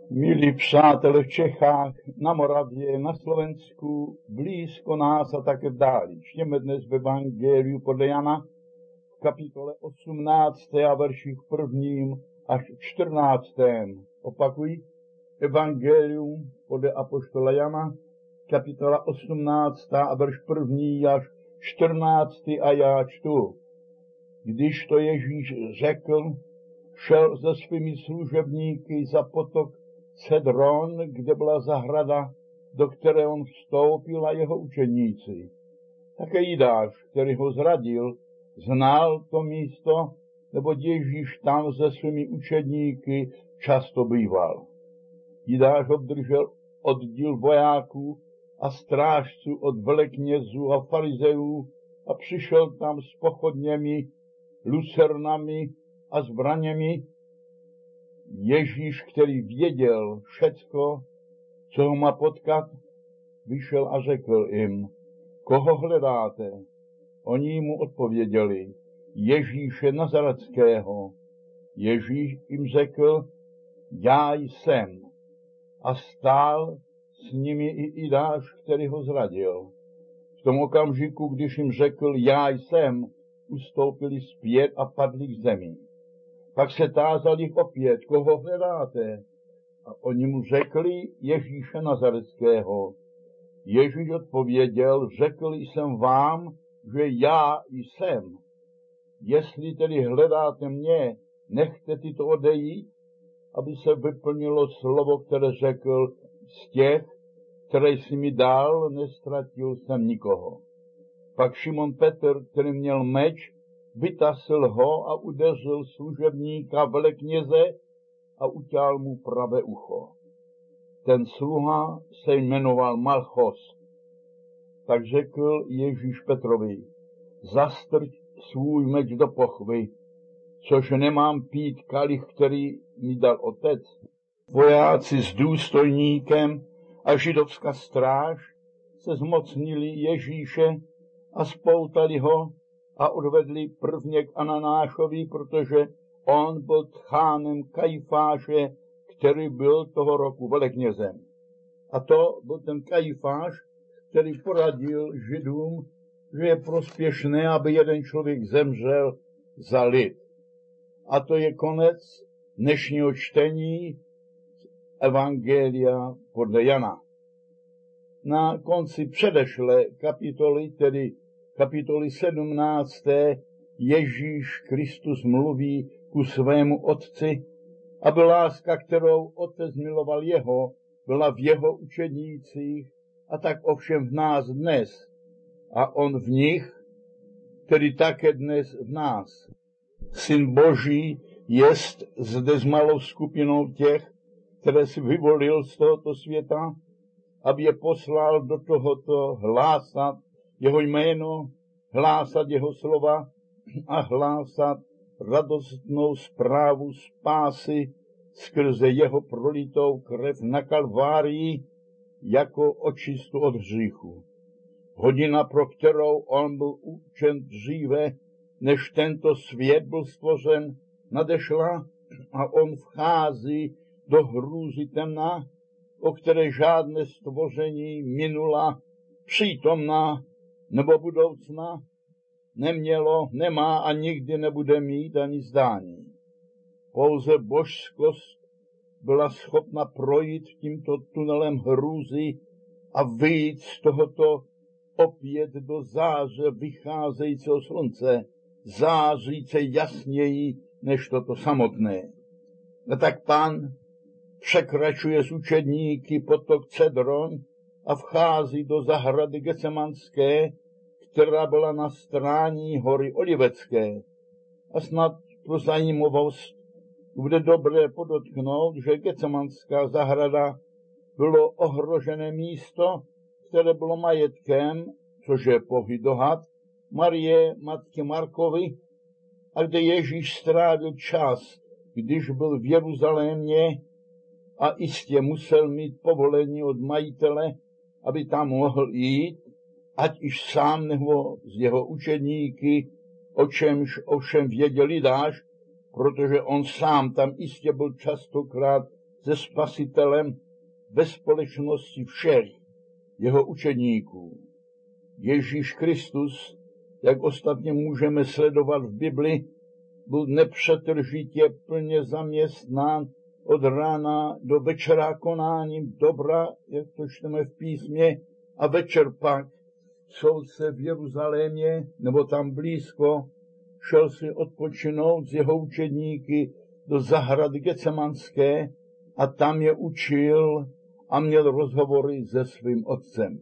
Milí přátelé v Čechách, na Moravě, na Slovensku, blízko nás a také v dáli. Čtěme dnes v Evangeliu podle Jana v kapitole 18. a verších 1. až 14. Opakuji, Evangelium podle apoštola Jana, kapitola 18. a verš 1. až 14. a já čtu. Když to Ježíš řekl, šel se svými služebníky za potok Cedron, kde byla zahrada, do které on vstoupil, a jeho učeníci. Také Jidáš, který ho zradil, znal to místo, neboť Ježíš tam se svými učedníky často býval. Jidáš obdržel oddíl vojáků a strážců od veleknězů a farizeů a přišel tam s pochodněmi, lucernami a zbraněmi. Ježíš, který věděl všecko, co ho má potkat, vyšel a řekl jim, koho hledáte? Oni mu odpověděli, Ježíše Nazareckého. Ježíš jim řekl, já jsem. A stál s nimi i Jidáš, který ho zradil. V tom okamžiku, když jim řekl, já jsem, ustoupili zpět a padli k zemi. Pak se tázal jich opět, koho hledáte? A oni mu řekli, Ježíše Nazareckého. Ježíš odpověděl, řekl jsem vám, že já jsem. Jestli tedy hledáte mě, nechte tyto odejít, aby se vyplnilo slovo, které řekl, z těch, které jsi mi dal, nestratil jsem nikoho. Pak Šimon Petr, který měl meč, vytasil ho a udeřil služebníka velekněze a uťal mu pravé ucho. Ten sluha se jmenoval Malchos. Tak řekl Ježíš Petrovi, zastrč svůj meč do pochvy, což nemám pít kalich, který mi dal otec. Vojáci s důstojníkem a židovská stráž se zmocnili Ježíše a spoutali ho a odvedli prvně k Ananášovi, protože on byl tchánem Kajfáše, který byl toho roku veleknězem. A to byl ten Kajfáš, který poradil Židům, že je prospěšné, aby jeden člověk zemřel za lid. A to je konec dnešního čtení Evangelia podle Jana. Na konci předešlé kapitoly, tedy kapitoly 17. Ježíš Kristus mluví ku svému otci, aby láska, kterou otec miloval jeho, byla v jeho učednících a tak ovšem v nás dnes. A on v nich, tedy také dnes v nás. Syn Boží jest zde s malou skupinou těch, které si vyvolil z tohoto světa, aby je poslal do tohoto hlásat jeho jméno, hlásat jeho slova a hlásat radostnou zprávu spásy skrze jeho prolitou krev na Kalvárii jako očistu od hříchu. Hodina, pro kterou on byl určen dříve, než tento svět byl stvořen, nadešla a on vchází do hrůzy temna, o které žádné stvoření minula, přítomná nebo budoucna nemělo, nemá a nikdy nebude mít ani zdání. Pouze božskost byla schopna projít tímto tunelem hrůzy a vyjít z tohoto opět do záře vycházejícího slunce, záříce jasněji než toto samotné. A tak Pán překračuje z učedníky potok Cedron a vchází do zahrady Getsemanské, která byla na straně hory Olivecké. A snad pro zajímavost bude dobré podotknout, že Getsemanská zahrada bylo ohrožené místo, které bylo majetkem, což je pouhý dohad, Marie, matky Markovy, a kde Ježíš strávil čas, když byl v Jeruzalémě a jistě musel mít povolení od majitele, aby tam mohl jít, ať již sám nebo z jeho učedníky, o čemž ovšem věděl Jidáš, protože on sám tam jistě byl častokrát se Spasitelem ve společnosti všech jeho učedníků. Ježíš Kristus, jak ostatně můžeme sledovat v Bibli, byl nepřetržitě plně zaměstnán od rána do večera konáním dobra, jak to čteme v písmě, a večer pak šel se v Jeruzalémě, nebo tam blízko, šel si odpočinout z jeho učedníky do zahrady Getsemanské a tam je učil a měl rozhovory se svým otcem.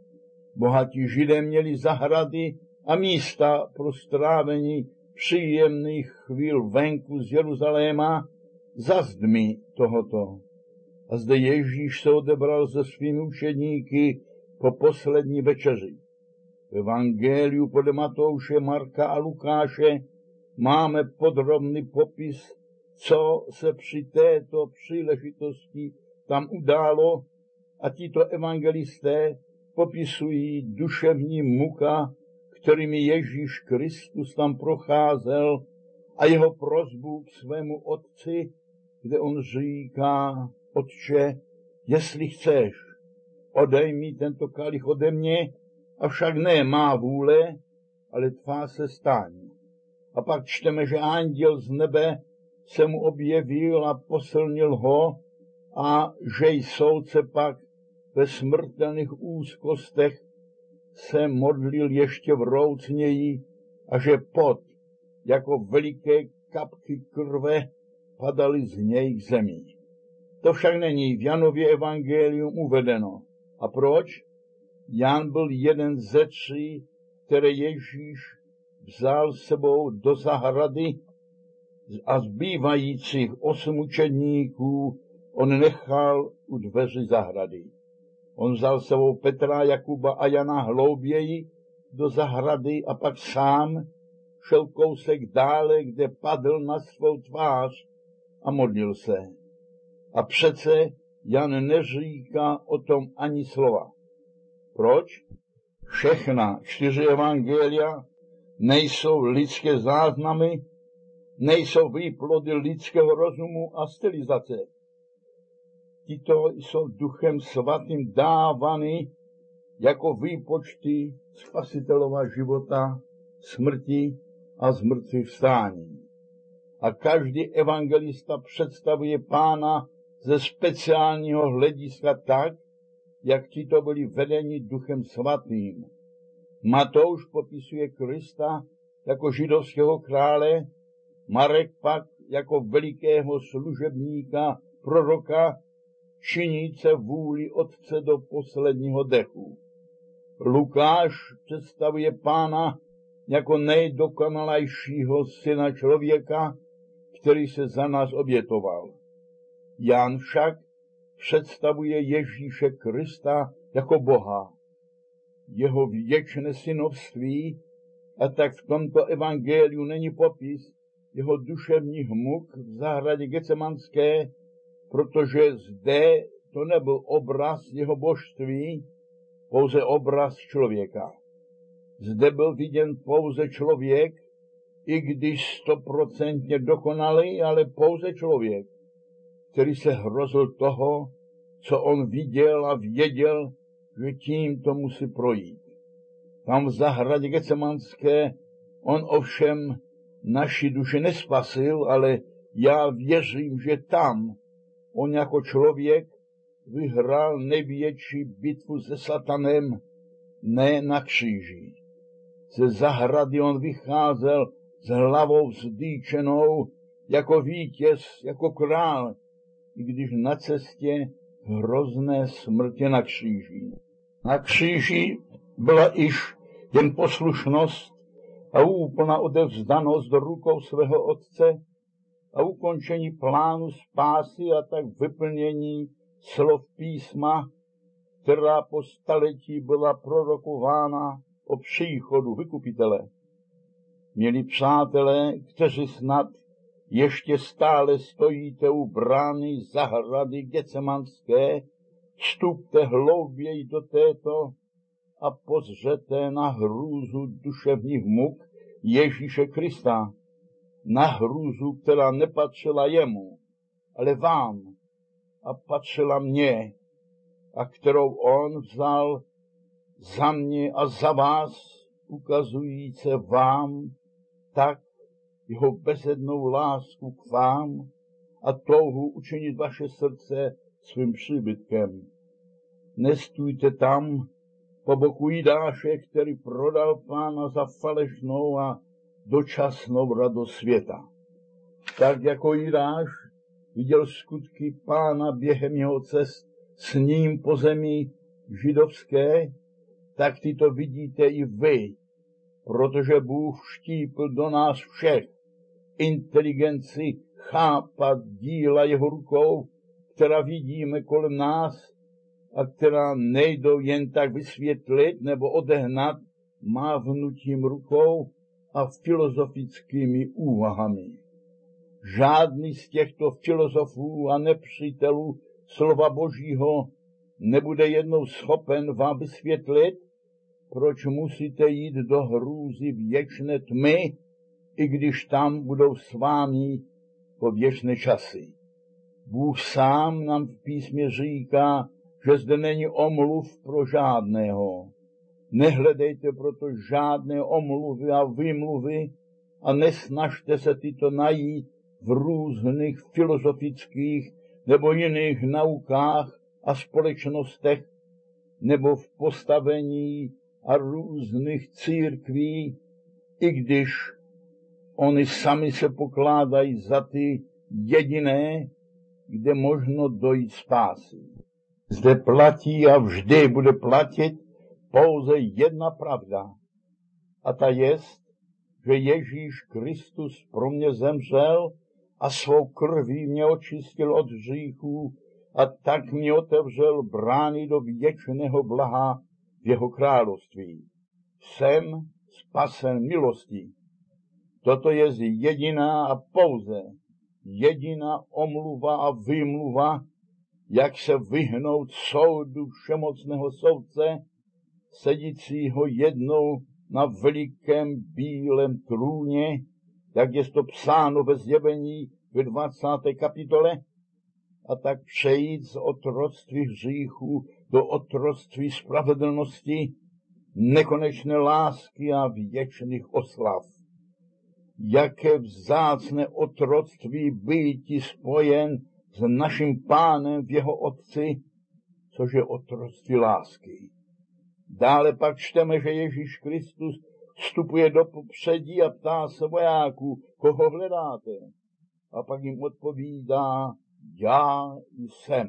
Bohatí Židé měli zahrady a místa pro strávení příjemných chvíl venku z Jeruzaléma za zdmi tohoto. A zde Ježíš se odebral se svými učedníky po poslední večeři. V evangeliu podle Matouše, Marka a Lukáše máme podrobný popis, co se při této příležitosti tam událo, a tito evangelisté popisují duševní muka, kterými Ježíš Kristus tam procházel, a jeho prosbu k svému otci, kde on říká: Otče, jestli chceš, odej mi tento kalich ode mě, avšak ne má vůle, ale tvá se staň. A pak čteme, že anděl z nebe se mu objevil a posilnil ho, a že soudce pak ve smrtelných úzkostech se modlil ještě vroucněji a že pot jako veliké kapky krve padaly z něj k zemi. To však není v Janově evangelium uvedeno. A proč? Jan byl jeden ze 3, které Ježíš vzal sebou do zahrady, a zbývajících 8 učedníků on nechal u dveří zahrady. On vzal sebou Petra, Jakuba a Jana hlouběji do zahrady a pak sám šel kousek dále, kde padl na svou tvář a modlil se. A přece Jan neříká o tom ani slova. Proč? Všechna 4 evangelia nejsou lidské záznamy, nejsou výplody lidského rozumu a stylizace. Tito jsou Duchem Svatým dávány jako výpočty Spasitelova života, smrti a zmrtvých vstání. A každý evangelista představuje Pána ze speciálního hlediska tak, jak tito byli vedeni Duchem Svatým. Matouš popisuje Krista jako židovského krále, Marek pak jako velikého služebníka, proroka, činíce vůli Otce do posledního dechu. Lukáš představuje Pána jako nejdokonalejšího syna člověka, který se za nás obětoval. Jan však představuje Ježíše Krista jako Boha, jeho věčné synovství, a tak v tomto evangeliu není popis jeho duševních muk v zahradě Getsemanské, protože zde to nebyl obraz jeho božství, pouze obraz člověka. Zde byl viděn pouze člověk, i když 100% dokonalý, ale pouze člověk, který se hrozil toho, co on viděl a věděl, že tím to musí projít. Tam v zahradě Getsemanské on ovšem naši duši nespasil, ale já věřím, že tam on jako člověk vyhrál největší bitvu se satanem, ne na kříži. Ze zahrady on vycházel s hlavou vzdýčenou jako vítěz, jako král, i když na cestě hrozné smrti na kříži. Na kříži byla již jen poslušnost a úplná odevzdanost do rukou svého Otce a ukončení plánu spásy a tak vyplnění slov písma, která po staletí byla prorokována o příchodu vykupitele. Milí přátelé, kteří snad ještě stále stojíte u brány zahrady Getsemanské, vstupte hlouběji do této a pozřete na hrůzu duševních muk Ježíše Krista, na hrůzu, která nepatřila jemu, ale vám, a patřila mně a kterou on vzal za mě a za vás, ukazujíce vám tak jeho bezednou lásku k vám a touhu učinit vaše srdce svým příbytkem. Nestůjte tam po boku Jidáše, který prodal Pána za falešnou a dočasnou radost světa. Tak jako Jidáš viděl skutky Pána během jeho cest s ním po zemi židovské, tak ty to vidíte i vy, protože Bůh vštípl do nás všech inteligenci chápat díla jeho rukou, která vidíme kolem nás a která nejdou jen tak vysvětlit nebo odehnat mávnutím rukou a filozofickými úvahami. Žádný z těchto filozofů a nepřítelů slova Božího nebude jednou schopen vám vysvětlit, proč musíte jít do hrůzy věčné tmy, i když tam budou s vámi po věčné časy. Bůh sám nám v písmě říká, že zde není omluv pro žádného. Nehledejte proto žádné omluvy a vymluvy a nesnažte se tyto najít v různých filozofických nebo jiných naukách a společnostech nebo v postavení a různých církví, i když oni sami se pokládají za ty jediné, kde možno dojít spásy. Zde platí a vždy bude platit pouze jedna pravda. A ta jest, že Ježíš Kristus pro mě zemřel a svou krví mě očistil od hříchů a tak mě otevřel brány do věčného blaha v jeho království. Jsem spasen milostí. Toto je jediná a pouze jediná omluva a vymluva, jak se vyhnout soudu všemocného soudce, sedícího jednou na velikém bílém trůně, jak je to psáno ve Zjevení ve 20. kapitole, a tak přejít z otroctví hříchu do otroctví spravedlnosti, nekonečné lásky a věčných oslav. Jaké vzácné otroctví býti spojen s naším Pánem v jeho Otci, což je otroctví lásky. Dále pak čteme, že Ježíš Kristus vstupuje do popředí a ptá se vojáků, koho hledáte? A pak jim odpovídá, já jsem.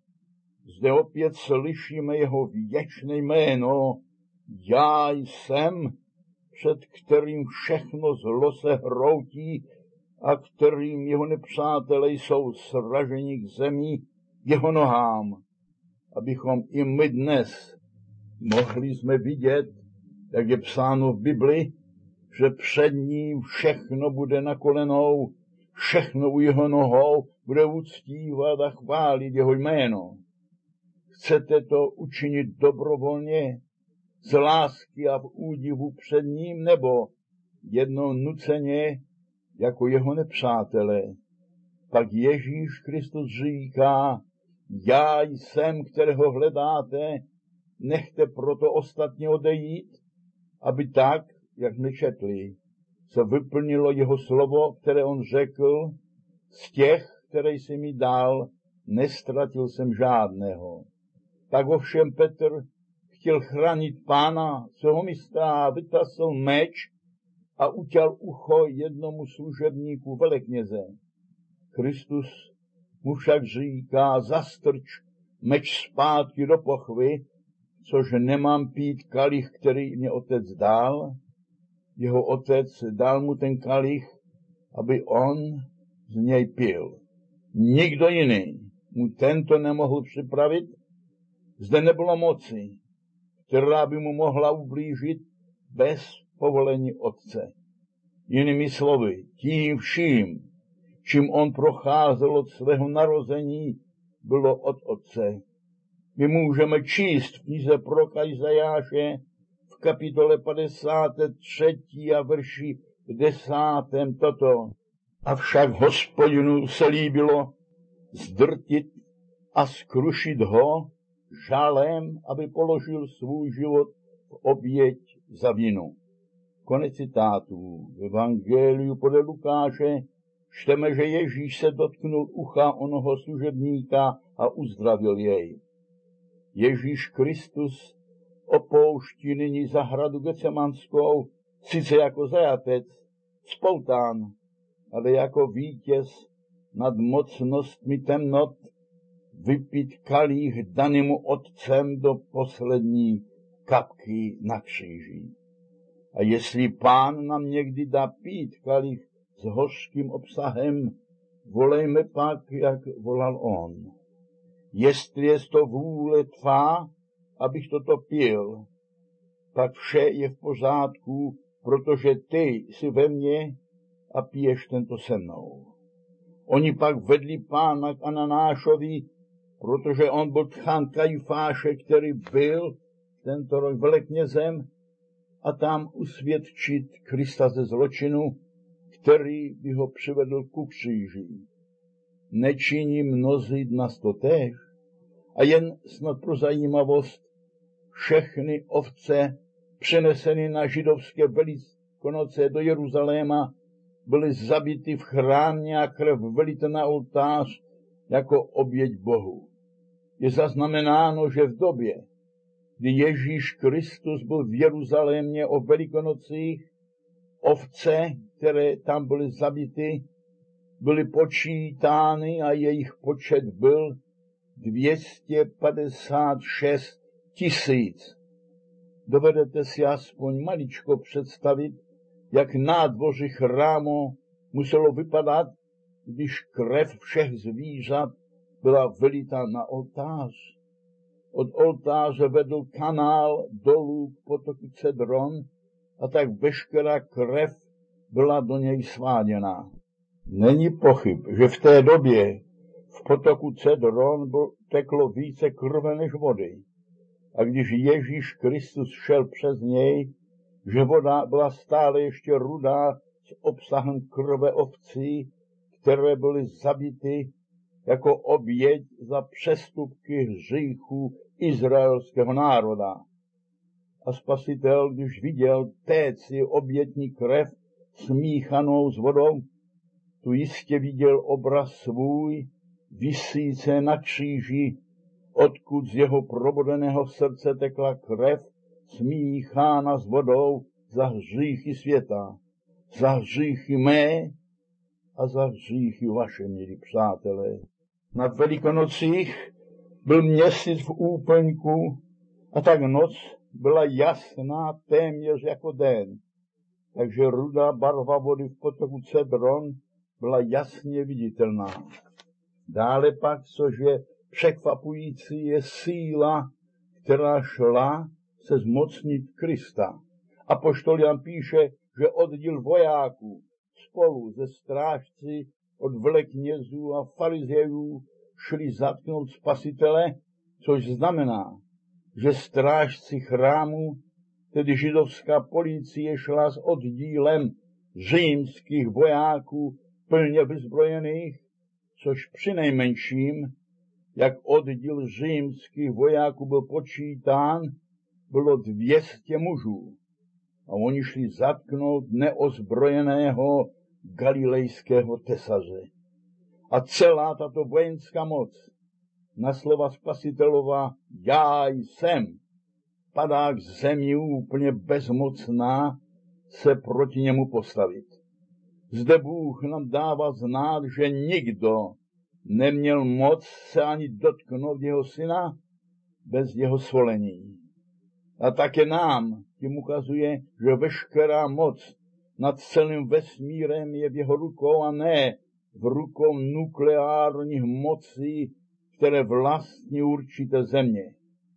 Zde opět slyšíme jeho věčné jméno, já jsem, před kterým všechno zlo se hroutí a kterým jeho nepřátelé jsou sraženi k zemi jeho nohám, abychom i my dnes mohli jsme vidět, jak je psáno v Bibli, že před ním všechno bude na kolenou, všechno u jeho nohou bude uctívat a chválit jeho jméno. Chcete to učinit dobrovolně, z lásky a v údivu před ním, nebo jednou nuceně jako jeho nepřátelé? Pak Ježíš Kristus říká, já jsem, kterého hledáte, nechte proto ostatně odejít, aby tak, jak nečetli, se vyplnilo jeho slovo, které on řekl, z těch, které jsi mi dal, nestratil jsem žádného. Tak ovšem Petr chtěl chránit Pána svého mistra a vytasl meč a utěl ucho jednomu služebníku velekněze. Kristus mu však říká, zastrč meč zpátky do pochvy, což nemám pít kalich, který mě otec dal. Jeho otec dal mu ten kalich, aby on z něj pil. Nikdo jiný mu tento nemohl připravit. Zde nebylo moci, která by mu mohla ublížit bez povolení otce. Jinými slovy, tím vším, čím on procházel od svého narození, bylo od otce. My můžeme číst v knize proroka Izajáše v kapitole 53. a verši 10. toto. Avšak Hospodinu se líbilo zdrtit a skrušit ho žalem, aby položil svůj život v oběť za vinu. Konec citátu. V Evangeliu podle Lukáše čteme, že Ježíš se dotknul ucha onoho služebníka a uzdravil jej. Ježíš Kristus opouští nyní zahradu Getsemanskou, sice jako zajatec, spoután, ale jako vítěz nad mocnostmi temnot, vypít kalich danýmu Otcem do poslední kapky na kříži. A jestli Pán nám někdy dá pít kalich s hořkým obsahem, volejme pak, jak volal on. Jestli je to vůle tvá, abych toto pil, pak vše je v pořádku, protože ty jsi ve mně a piješ tento se mnou. Oni pak vedli Pána k Ananášovi, protože on byl tchán Kajfáše, který byl tento rok veleknězem, a tam usvědčit Krista ze zločinu, který by ho přivedl ku kříži. Nečiní mnozí dnes to též? A jen snad pro zajímavost, všechny ovce přeneseny na židovské Velikonoce do Jeruzaléma byly zabity v chrámě a krev vylita na oltář jako oběť Bohu. Je zaznamenáno, že v době, kdy Ježíš Kristus byl v Jeruzalémě o Velikonocích, ovce, které tam byly zabity, byly počítány a jejich počet byl 256 000. Dovedete si aspoň maličko představit, jak nádvoří chrámu muselo vypadat, když krev všech zvířat byla vylita na oltář. Od oltáře vedl kanál dolů k potoku Cedron a tak veškerá krev byla do něj sváděna. Není pochyb, že v té době v potoku Cedron teklo více krve než vody. A když Ježíš Kristus šel přes něj, že voda byla stále ještě rudá s obsahem krve ovcí, které byly zabity jako oběť za přestupky hříchů izraelského národa. A Spasitel, když viděl téci obětní krev smíchanou s vodou, tu jistě viděl obraz svůj, visíce na kříži, odkud z jeho probodeného srdce tekla krev, smíchána s vodou za hříchy světa, za hříchy mé a za hříchy vaše, milí přátelé. Na Velikonocích byl měsíc v úplňku a tak noc byla jasná téměř jako den. Takže rudá barva vody v potoku Cedron byla jasně viditelná. Dále pak, což je překvapující, je síla, která šla se zmocnit Krista. Apoštol Jan píše, že oddíl vojáků spolu se strážci od veleknězů a farizeů šli zatknout Spasitele, což znamená, že strážci chrámu, tedy židovská policie, šla s oddílem římských vojáků plně vyzbrojených, což přinejmenším, jak oddíl římských vojáků byl počítán, bylo 200 mužů. A oni šli zatknout neozbrojeného galilejského tesaře. A celá tato vojenská moc na slova Spasitelova já jsem padá k zemi úplně bezmocná se proti němu postavit. Zde Bůh nám dává znát, že nikdo neměl moc se ani dotknout jeho syna bez jeho svolení. A také nám tím ukazuje, že veškerá moc nad celým vesmírem je v jeho rukou a ne v rukou nukleárních mocí, které vlastní určité země.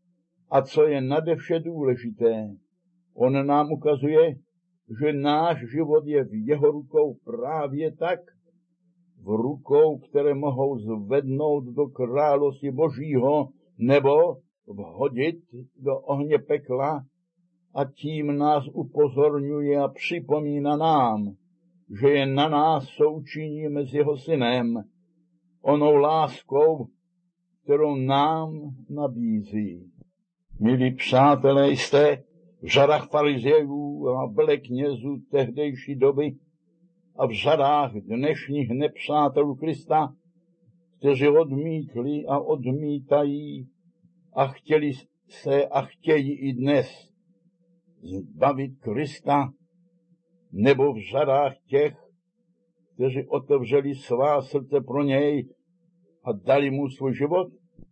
A co je nadevše důležité, on nám ukazuje, že náš život je v jeho rukou právě tak, v rukou, které mohou zvednout do království Božího nebo vhodit do ohně pekla, a tím nás upozorňuje a připomíná nám, že je na nás součiní mezi jeho synem, onou láskou, kterou nám nabízí. Milí přátelé, jste v řadách farizeů a veleknězů tehdejší doby a v řadách dnešních nepřátelů Krista, kteří odmítli a odmítají a chtěli se a chtějí i dnes zbavit Krista, nebo v řadách těch, kteří otevřeli svá srdce pro něj a dali mu svůj život?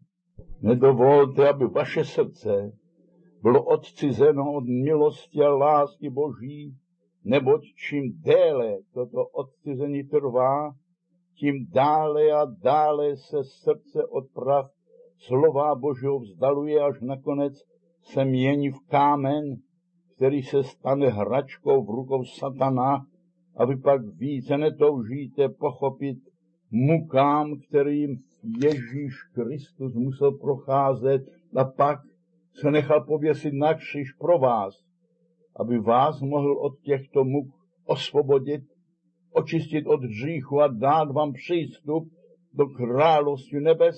Nedovolte, aby vaše srdce bylo odcizeno od milosti a lásky Boží, neboť čím déle toto odcizení trvá, tím dále a dále se srdce od pravd slova Božího vzdaluje, až nakonec se mění v kámen, který se stane hračkou v rukou satana, a vy pak více netoužíte pochopit mukám, kterým Ježíš Kristus musel procházet a pak se nechal pověsit na kříž pro vás, aby vás mohl od těchto muk osvobodit, očistit od hříchu a dát vám přístup do království nebes,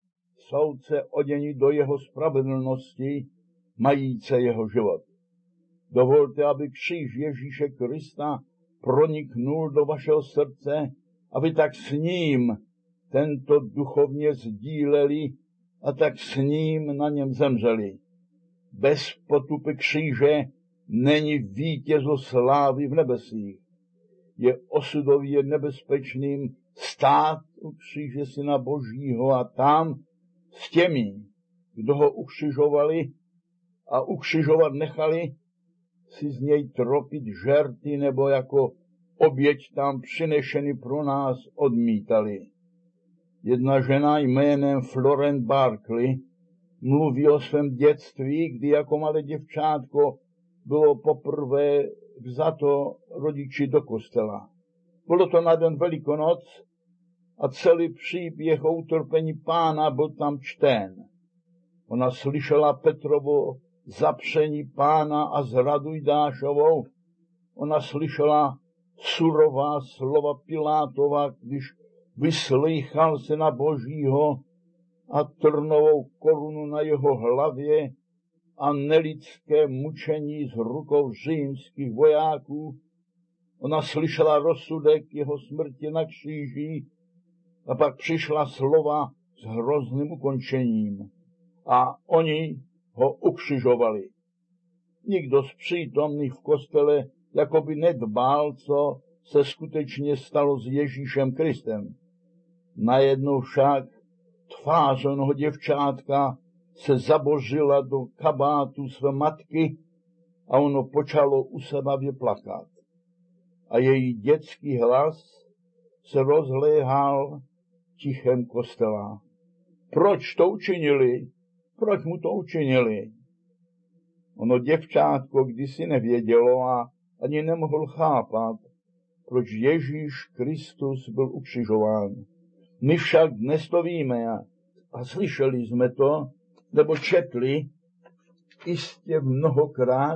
soudce odění do jeho spravedlnosti, majíce jeho život. Dovolte, aby kříž Ježíše Krista proniknul do vašeho srdce, aby tak s ním tento duchovně sdíleli a tak s ním na něm zemřeli. Bez potupy kříže není vítězo slávy v nebesích. Je osudově nebezpečným stát u kříže Syna Božího a tam s těmi, kdo ho ukřižovali a ukřižovat nechali, si z něj tropit žerty nebo jako oběť tam přinešený pro nás odmítali. Jedna žena jménem Florence Barkley mluví o svém dětství, kdy jako malé děvčátko bylo poprvé vzato rodiči do kostela. Bylo to na den Velikonoc a celý příběh o utrpení Pána byl tam čten. Ona slyšela Petrovo zapření Pána a zradu Judášovou. Ona slyšela surová slova Pilátova, když vyslýchal Syna Božího a trnovou korunu na jeho hlavě a nelidské mučení z rukou římských vojáků. Ona slyšela rozsudek jeho smrti na kříži a pak přišla slova s hrozným ukončením a oni ho ukřižovali. Nikdo z přítomných v kostele jakoby nedbal, co se skutečně stalo s Ježíšem Kristem. Najednou však tvář onoho děvčátka se zabořila do kabátu své matky a ono počalo usebavě plakat. A její dětský hlas se rozléhal tichem kostela. Proč to učinili? Proč mu to učinili? Ono děvčátko kdysi nevědělo a ani nemohl chápat, proč Ježíš Kristus byl ukřižován. My však dnes to víme a slyšeli jsme to, nebo četli jistě mnohokrát,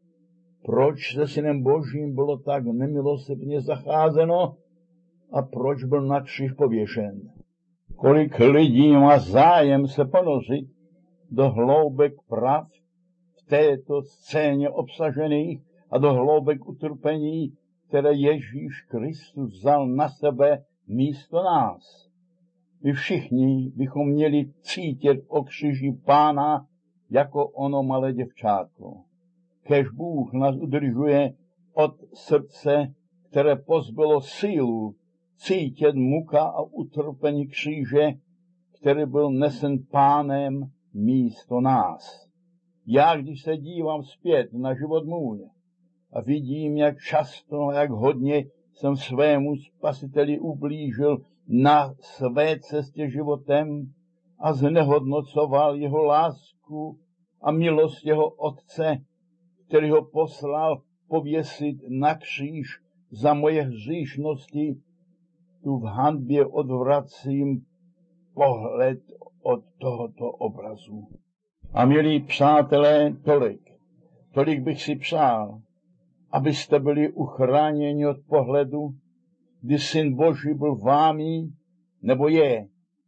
proč se Synem Božím bylo tak nemilosrdně zacházeno a proč byl na kříž pověšen. Kolik lidí má zájem se ponořit do hloubek prav v této scéně obsažených a do hloubek utrpení, které Ježíš Kristus vzal na sebe místo nás. My všichni bychom měli cítit o kříži Pána jako ono malé děvčátko. Kéž Bůh nás udržuje od srdce, které pozbylo sílu cítit muka a utrpení kříže, který byl nesen Pánem místo nás. Já, když se dívám zpět na život můj a vidím, jak často a jak hodně jsem svému Spasiteli ublížil na své cestě životem a znehodnocoval jeho lásku a milost jeho Otce, který ho poslal pověsit na kříž za moje hříšnosti, tu v hanbě odvracím pohled od tohoto obrazu. A milí přátelé, tolik bych si přál, abyste byli uchráněni od pohledu, kdy Syn Boží byl vámi, nebo je,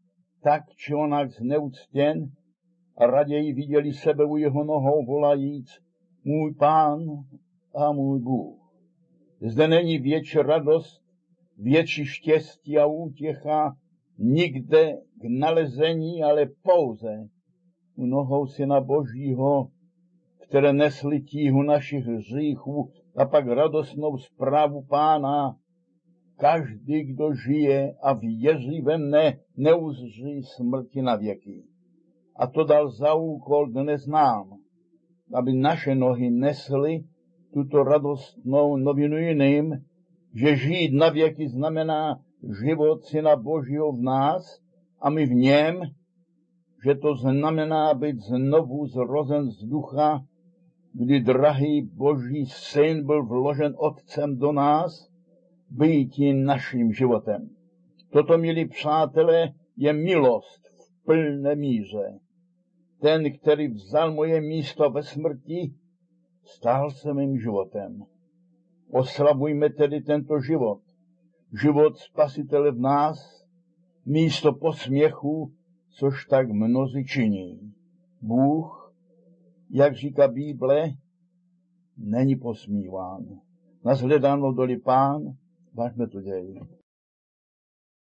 tak či onak zneuctěn a raději viděli sebe u jeho nohou volajíc: můj Pán a můj Bůh. Zde není větší radost, větší štěstí a útěcha nikde k nalezení, ale pouze u nohou Syna Božího, které nesly tíhu našich hříchů, a pak radostnou zprávu Pána: každý, kdo žije a věří ve mne, neuzří smrti na věky. A to dal za úkol dnes nám, aby naše nohy nesly tuto radostnou novinu jiným, že žít na věky znamená život Syna Božího v nás a my v něm, že to znamená být znovu zrozen z ducha, kdy drahý Boží Syn byl vložen Otcem do nás, býti naším životem. Toto, milí přátelé, je milost v plné míře. Ten, který vzal moje místo ve smrti, stal se mým životem. Oslavujme tedy tento život. Život Spasitele v nás, místo posměchu, což tak mnozí činí. Bůh, jak říká Bible, není posmíván. Nashledanou doli Pán, važme to děj.